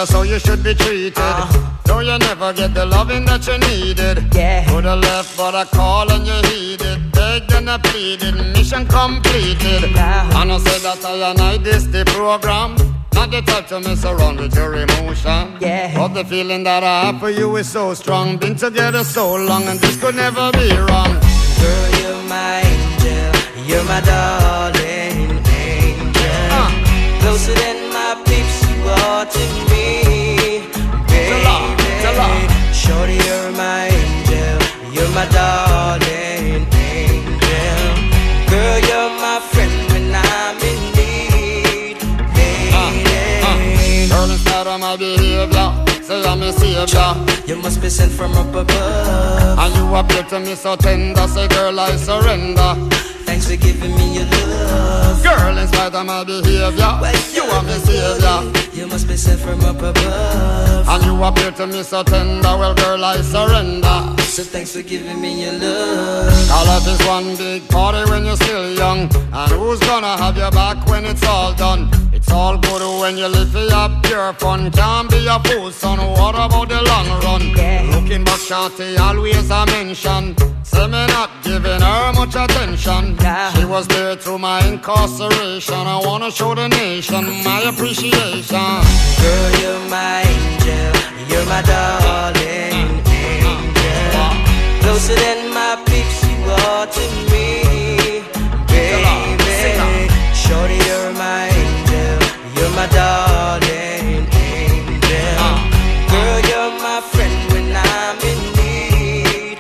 that's how you should be treated. Though you never get the loving that you needed. Could have left but I call and you heeded. Begged and I pleaded, mission completed. And I said that I this the program. Not the type to mess around with your emotion. But the feeling that I have for you is so strong. Been together so long and this could never be wrong. Girl, you're my angel, you're my darling angel. Closer than my peeps, you are to me, baby. Shorty, you're my angel, you're my darling angel. Girl, you're my friend when I'm in need, baby. Girl, instead of my behavior, say I'm a savior. You must be sent from up above. And you appear to me so tender. Say girl, I surrender. Thanks for giving me your love. Girl, in spite of my behavior, you are my savior. You must be sent from up above. And you appear to me so tender. Well girl, I surrender. So thanks for giving me your love. All of this one big party when you're still young. And who's gonna have your back when it's all done? It's all good when you live for your pure fun. Can't be a fool, son. What about the long run? Looking back, shawty, always a mention. Say me not giving her much attention. She was there through my incarceration. I wanna show the nation my appreciation. Girl, you're my angel, you're my darling angel. Closer than my peeps, you are to me, baby. Shorty, you're my angel, you're my darling angel. Girl, you're my friend when I'm in need,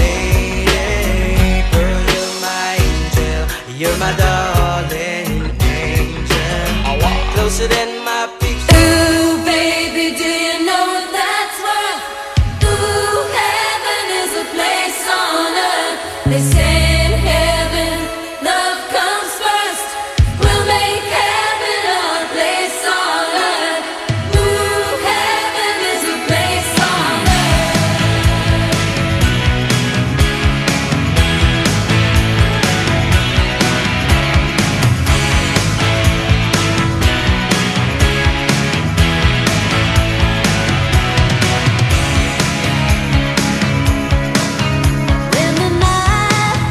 lady. Girl, you're my angel, you're my darling angel. Closer than my peeps. Ooh, baby, do you know what that's worth? Ooh, heaven is a place on earth. They say in heaven, love comes first. We'll make heaven our place on earth. Ooh, heaven is a place on earth. When the night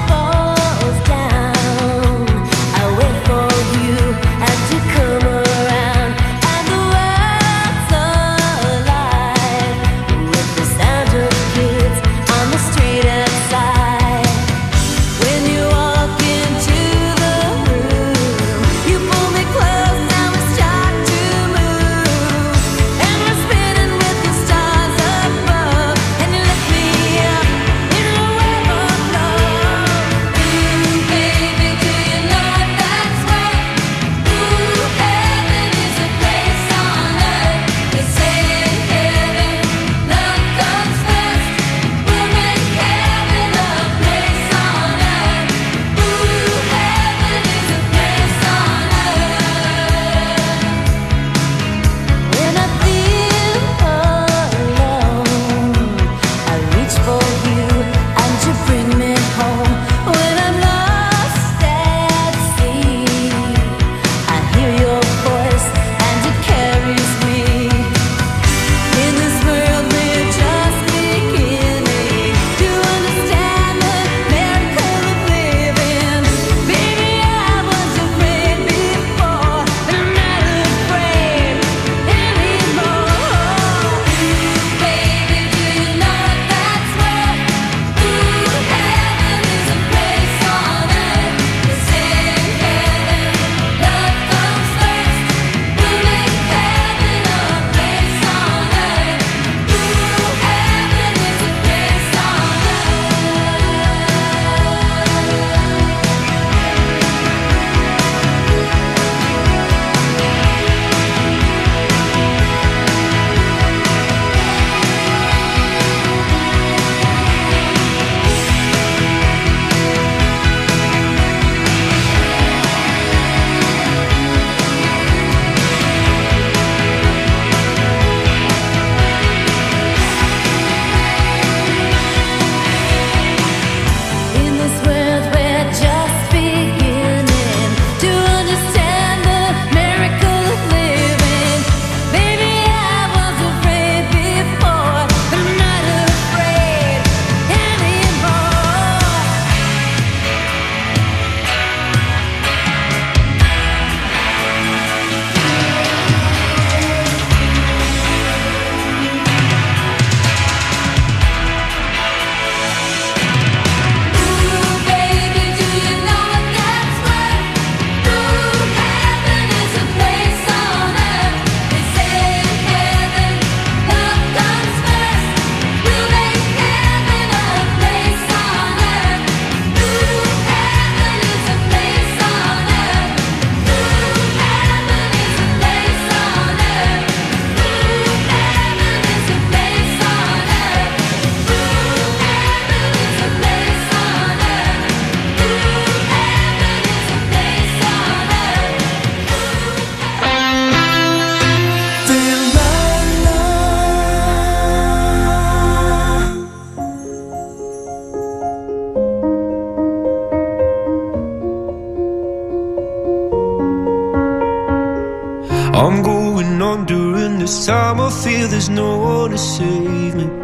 I'm going under, and this time I feel there's no one to save me.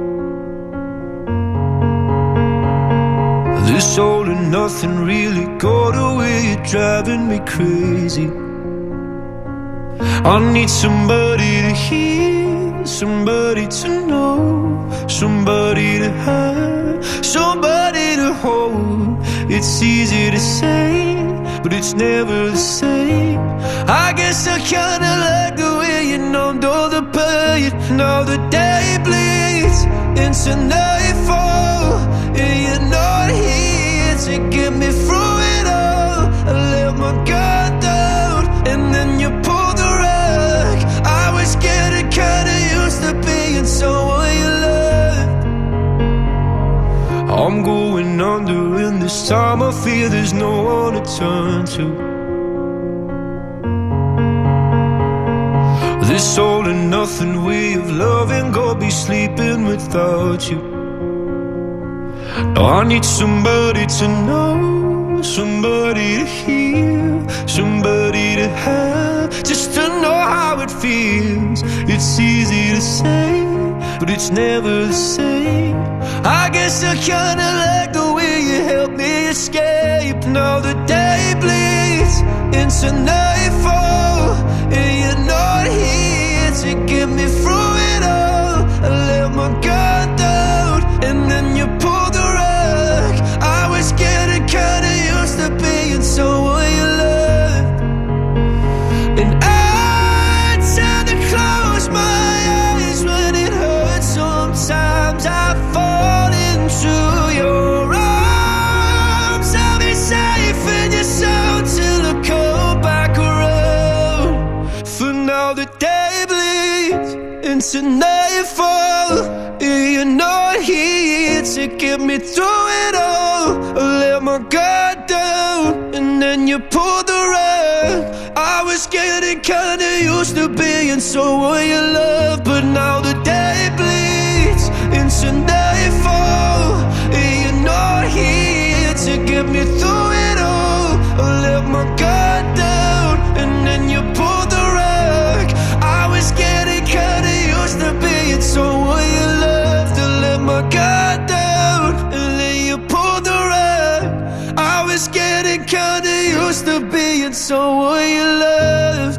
This all and nothing really got away, you're driving me crazy. I need somebody to hear, somebody to know, somebody to have, somebody to hold. It's easy to say, but it's never the same. I guess I kinda like the way you numbed all the pain. Now the day bleeds into nightfall, and you're not here to get me through it all. I let my guard down, and then you pulled the rug. I was getting kinda used to being someone you loved. I'm going under, and this time I feel there's no one to turn to. This all and nothing way of loving, go be sleeping without you. Now I need somebody to know, somebody to hear, somebody to have, just to know how it feels. It's easy to say, but it's never the same. I guess I kinda like the way you help me escape. Now the day bleeds into nightfall, and you're not here to get me through it all. I let my guard down, and then you pulled the rug. I was getting kinda used to being someone you loved, and I tend to close my eyes when it hurts. Sometimes I fall into your arms. I'll be safe in your soul till I come back around. For now the day bleeds into nightfall, and you're not here to get me through it all. I let my guard down, and then you pulled the rug. I was getting kinda used to being someone you love, but now the day bleeds into nightfall, and you're not here to get me through it all. I let my guard down, and then you pulled the rug. I was getting kinda used to being someone you loved. I let my guard down, and then you pulled the rug. I was getting kinda used to being someone you loved.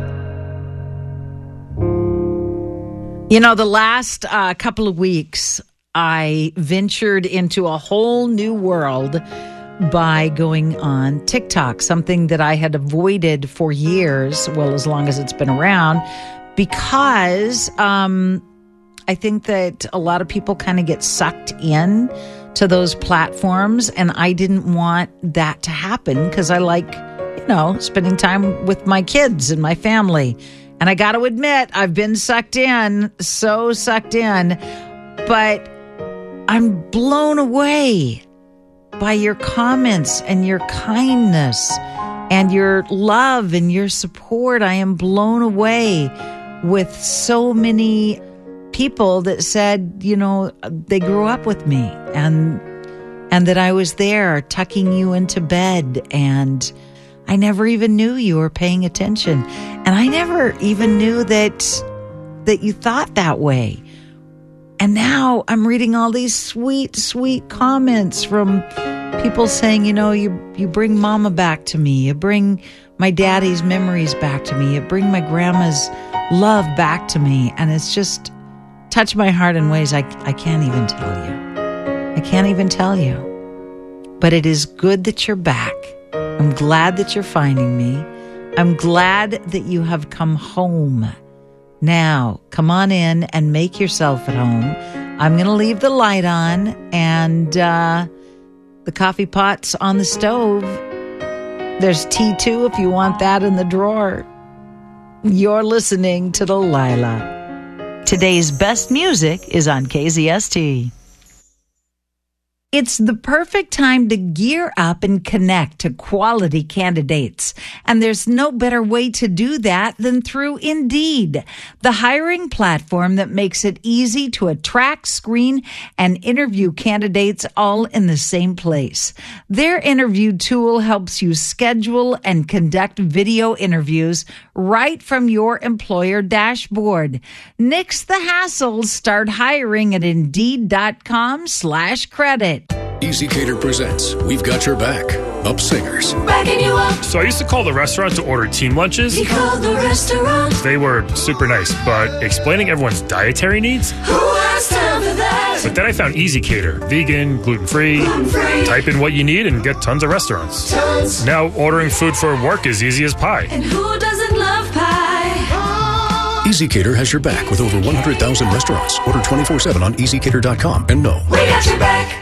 You know, the last couple of weeks, I ventured into a whole new world by going on TikTok, something that I had avoided for years, well, as long as it's been around, because I think that a lot of people kind of get sucked in to those platforms, and I didn't want that to happen because I like, spending time with my kids and my family. And I got to admit, I've been sucked in, so sucked in, but I'm blown away by your comments and your kindness and your love and your support. I am blown away with so many people that said, they grew up with me and that I was there tucking you into bed, and I never even knew you were paying attention. And I never even knew that you thought that way. And now I'm reading all these sweet, sweet comments from people saying, you bring mama back to me. You bring my daddy's memories back to me. You bring my grandma's love back to me. And it's just touched my heart in ways I can't even tell you. I can't even tell you. But it is good that you're back. I'm glad that you're finding me. I'm glad that you have come home. Now, come on in and make yourself at home. I'm going to leave the light on and the coffee pot's on the stove. There's tea too if you want that in the drawer. You're listening to Delilah. Today's best music is on KZST. It's the perfect time to gear up and connect to quality candidates. And there's no better way to do that than through Indeed, the hiring platform that makes it easy to attract, screen, and interview candidates all in the same place. Their interview tool helps you schedule and conduct video interviews right from your employer dashboard. Nix the hassle. Start hiring at Indeed.com/credit. EasyCater presents We've Got Your Back, Up Singers. Backing you up. So I used to call the restaurant to order team lunches. He called the restaurant. They were super nice, but explaining everyone's dietary needs? Who has time for that? But then I found EasyCater, vegan, gluten-free. Type in what you need and get tons of restaurants. Tons. Now ordering food for work is easy as pie. And who doesn't love pie? EasyCater has your back with over 100,000 restaurants. Order 24/7 on EasyCater.com and know. We got your back.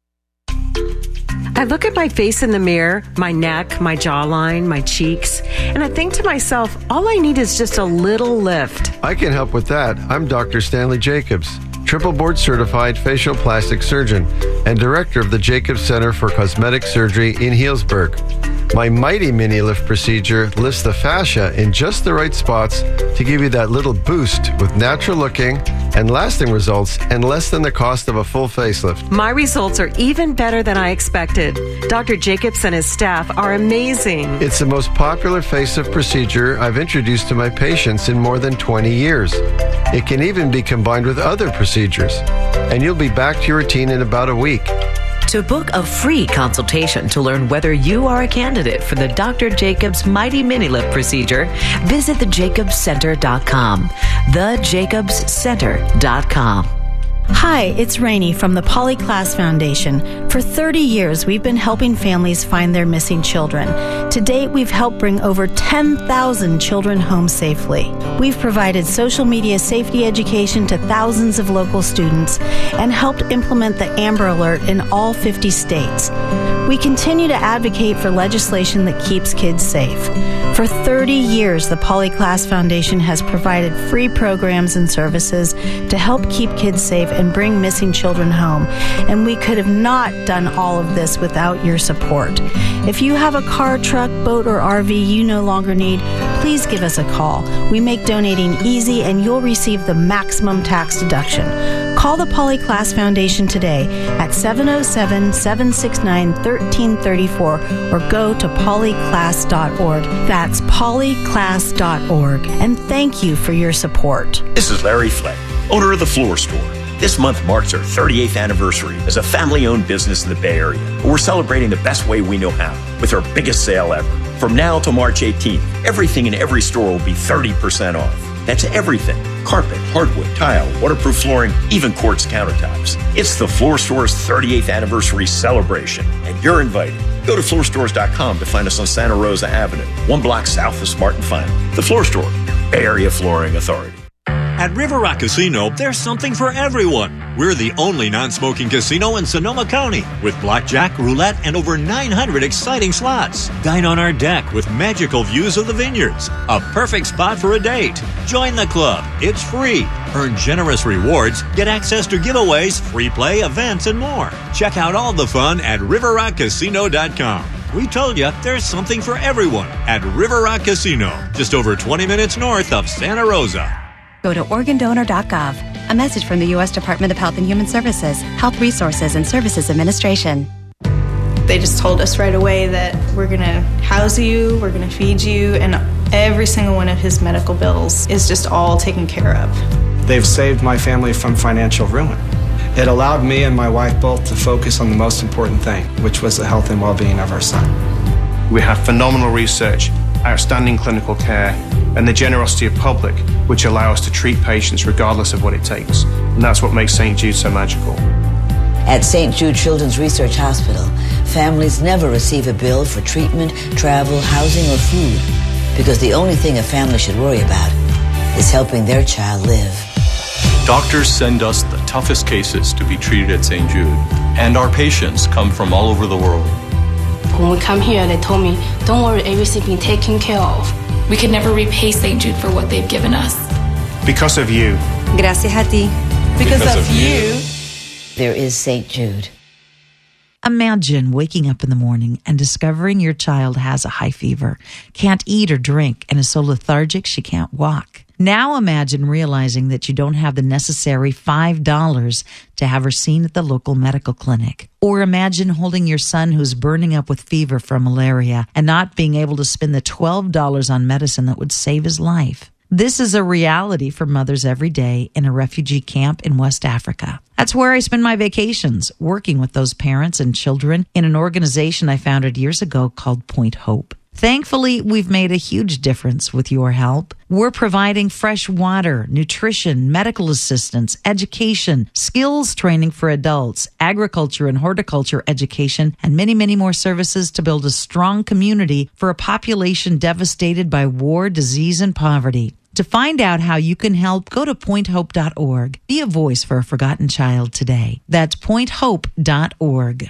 I look at my face in the mirror, my neck, my jawline, my cheeks, and I think to myself, all I need is just a little lift. I can help with that. I'm Dr. Stanley Jacobs, triple board certified facial plastic surgeon and director of the Jacobs Center for Cosmetic Surgery in Healdsburg. My Mighty Mini Lift procedure lifts the fascia in just the right spots to give you that little boost with natural looking and lasting results and less than the cost of a full facelift. My results are even better than I expected. Dr. Jacobs and his staff are amazing. It's the most popular facelift procedure I've introduced to my patients in more than 20 years. It can even be combined with other procedures, and you'll be back to your routine in about a week. To book a free consultation to learn whether you are a candidate for the Dr. Jacobs Mighty Mini Lift procedure, visit thejacobscenter.com. Thejacobscenter.com. Hi, it's Rainey from the Polyclass Foundation. For 30 years, we've been helping families find their missing children. To date, we've helped bring over 10,000 children home safely. We've provided social media safety education to thousands of local students and helped implement the Amber Alert in all 50 states. We continue to advocate for legislation that keeps kids safe. For 30 years, the Polyclass Foundation has provided free programs and services to help keep kids safe and bring missing children home. And we could have not done all of this without your support. If you have a car, truck, boat, or RV you no longer need, please give us a call. We make donating easy and you'll receive the maximum tax deduction. Call the Polyclass Foundation today at 707-769-1334 or go to polyclass.org. That's polyclass.org. And thank you for your support. This is Larry Flay, owner of The Floor Store. This month marks our 38th anniversary as a family-owned business in the Bay Area. We're celebrating the best way we know how with our biggest sale ever. From now till March 18th, everything in every store will be 30% off. That's everything. Carpet, hardwood, tile, waterproof flooring, even quartz countertops. It's the Floor Store's 38th anniversary celebration, and you're invited. Go to floorstores.com to find us on Santa Rosa Avenue, 1 block south of Smart and Final. The Floor Store, Bay Area Flooring Authority. At River Rock Casino, there's something for everyone. We're the only non-smoking casino in Sonoma County with blackjack, roulette, and over 900 exciting slots. Dine on our deck with magical views of the vineyards. A perfect spot for a date. Join the club. It's free. Earn generous rewards, get access to giveaways, free play, events, and more. Check out all the fun at riverrockcasino.com. We told you there's something for everyone at River Rock Casino, just over 20 minutes north of Santa Rosa. Go to organdonor.gov. A message from the U.S. Department of Health and Human Services, Health Resources and Services Administration. They just told us right away that we're going to house you, we're going to feed you, and every single one of his medical bills is just all taken care of. They've saved my family from financial ruin. It allowed me and my wife both to focus on the most important thing, which was the health and well-being of our son. We have phenomenal research, outstanding clinical care, and the generosity of public, which allow us to treat patients regardless of what it takes. And that's what makes St. Jude so magical. At St. Jude Children's Research Hospital, families never receive a bill for treatment, travel, housing, or food, because the only thing a family should worry about is helping their child live. Doctors send us the toughest cases to be treated at St. Jude, and our patients come from all over the world. When we come here, they told me, don't worry, everything's being taken care of. We could never repay St. Jude for what they've given us. Because of you. Gracias a ti. Because of you. There is St. Jude. Imagine waking up in the morning and discovering your child has a high fever, can't eat or drink, and is so lethargic she can't walk. Now imagine realizing that you don't have the necessary $5 to have her seen at the local medical clinic. Or imagine holding your son who's burning up with fever from malaria and not being able to spend the $12 on medicine that would save his life. This is a reality for mothers every day in a refugee camp in West Africa. That's where I spend my vacations, working with those parents and children in an organization I founded years ago called Point Hope. Thankfully, we've made a huge difference with your help. We're providing fresh water, nutrition, medical assistance, education, skills training for adults, agriculture and horticulture education, and many, many more services to build a strong community for a population devastated by war, disease, and poverty. To find out how you can help, go to pointhope.org. Be a voice for a forgotten child today. That's pointhope.org.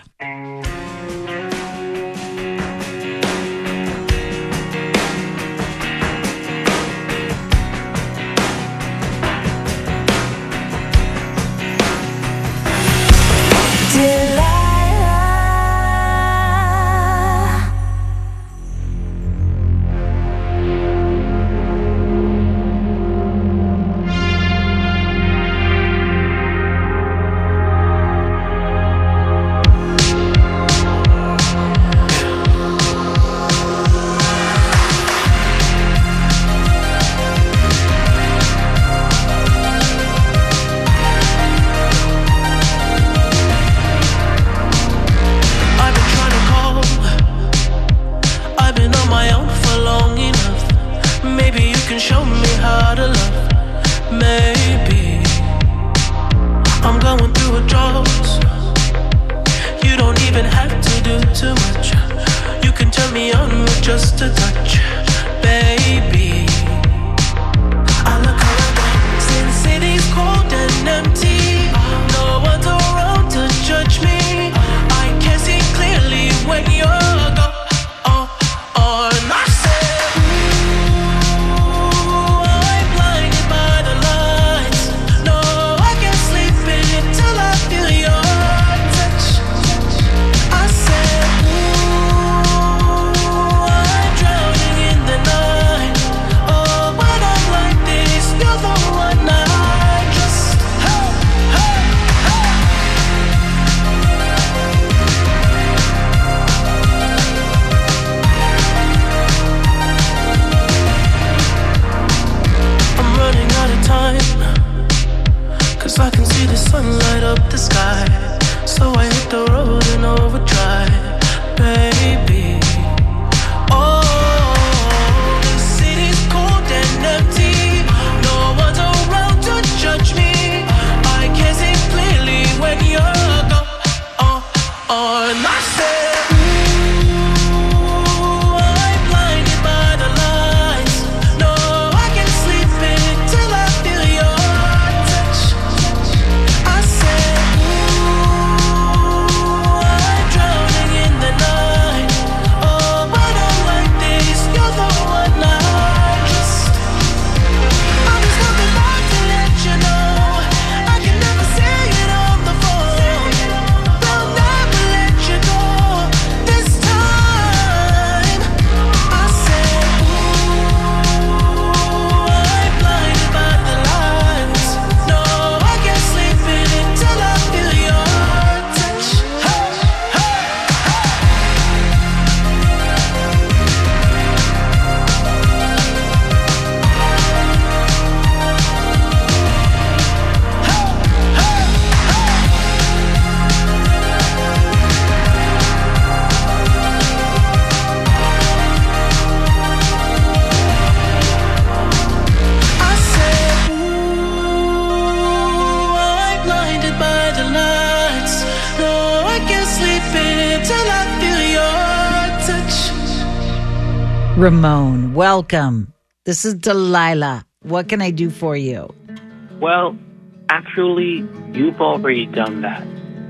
Ramon, welcome. This is Delilah. What can I do for you? Well, actually, you've already done that.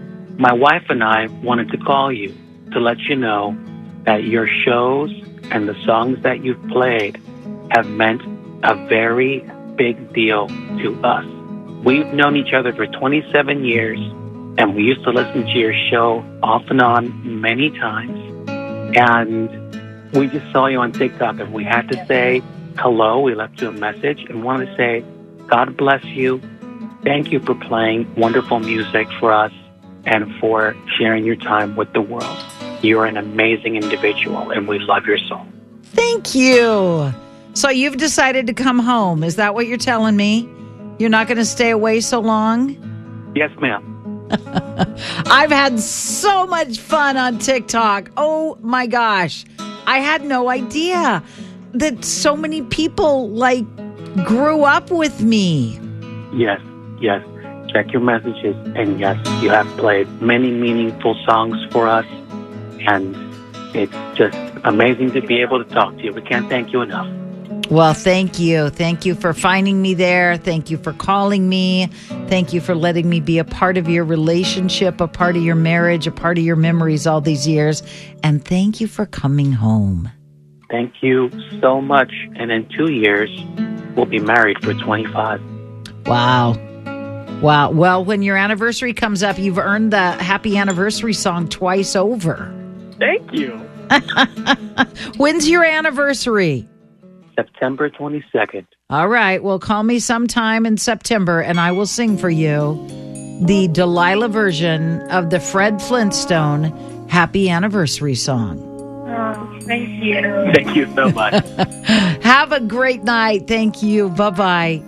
My wife and I wanted to call you to let you know that your shows and the songs that you've played have meant a very big deal to us. We've known each other for 27 years, And we used to listen to your show off and on many times. And we just saw you on TikTok, and we had to say hello. We left you a message and wanted to say, God bless you. Thank you for playing wonderful music for us and for sharing your time with the world. You're an amazing individual, and we love your soul. Thank you. So you've decided to come home. Is that what you're telling me? You're not going to stay away so long? Yes, ma'am. I've had so much fun on TikTok. Oh, my gosh. I had no idea that so many people, grew up with me. Yes. Check your messages. And yes, you have played many meaningful songs for us. And it's just amazing to be able to talk to you. We can't thank you enough. Well, thank you. Thank you for finding me there. Thank you for calling me. Thank you for letting me be a part of your relationship, a part of your marriage, a part of your memories all these years. And thank you for coming home. Thank you so much. And in 2 years, we'll be married for 25. Wow. Well, when your anniversary comes up, you've earned the happy anniversary song twice over. Thank you. When's your anniversary? September 22nd. All right. Well, call me sometime in September and I will sing for you the Delilah version of the Fred Flintstone Happy Anniversary song. Oh, thank you. Thank you so much. Have a great night. Thank you. Bye-bye.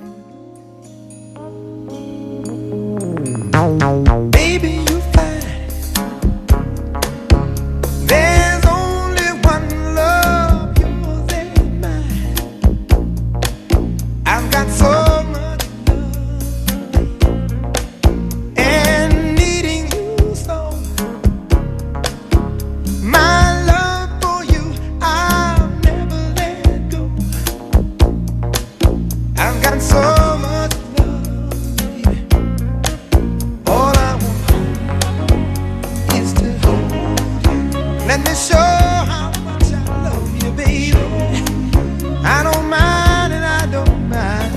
Baby, you fine. There's only one love, yours and mine. I've got so much love and needing you so. My love for you, I'll never let go. I've got so much love, baby. All I want is to hold you. Let me show how much I love you, baby. I don't mind and I don't mind.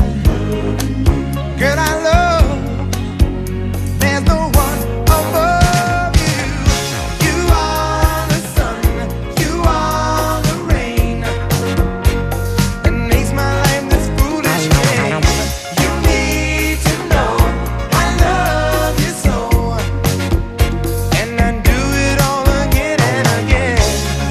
Girl, I love you. There's no one above you. You are the sun, you are the rain that makes my life this foolish game. You need to know I love you so, and I do it all again and again.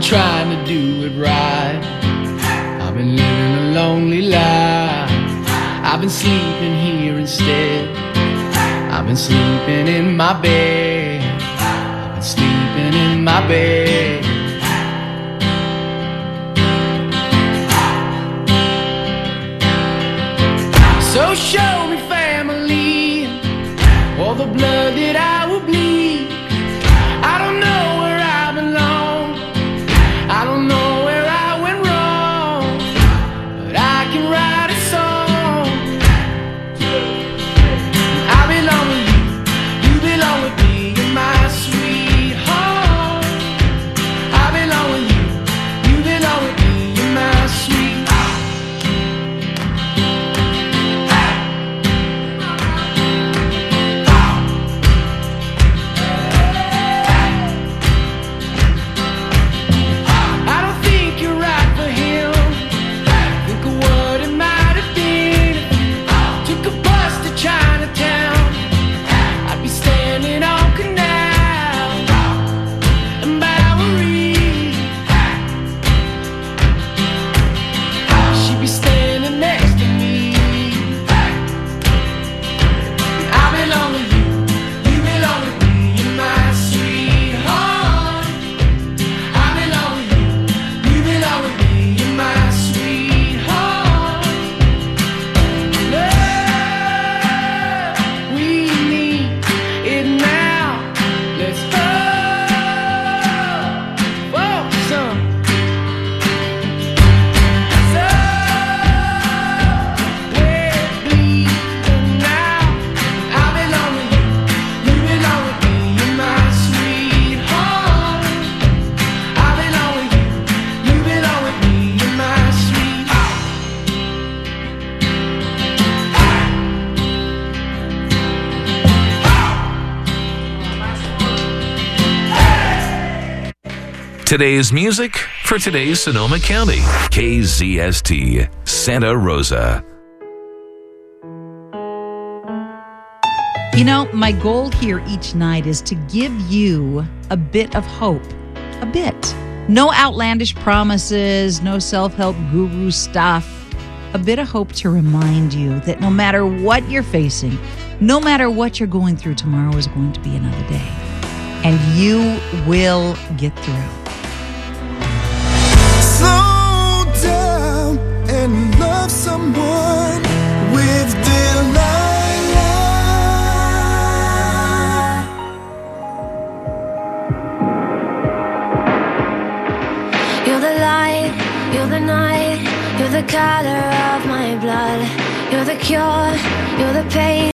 trying to do it right. I've been living a lonely life. I've been sleeping here instead. I've been sleeping in my bed. I've been sleeping in my bed. So show me family, all the blood that I will bleed. I don't know where I belong. I don't know where I went wrong, but I can write a song. I belong with you, you belong with me, you're my sweetheart. I belong with you, you belong with me, you're my sweetheart. Today's music for today's Sonoma County. KZST, Santa Rosa. You know, my goal here each night is to give you a bit of hope. A bit. No outlandish promises, no self-help guru stuff. A bit of hope to remind you that no matter what you're facing, no matter what you're going through, tomorrow is going to be another day. And you will get through. Slow down and love someone with Delilah. You're the light, you're the night, you're the color of my blood. You're the cure, you're the pain.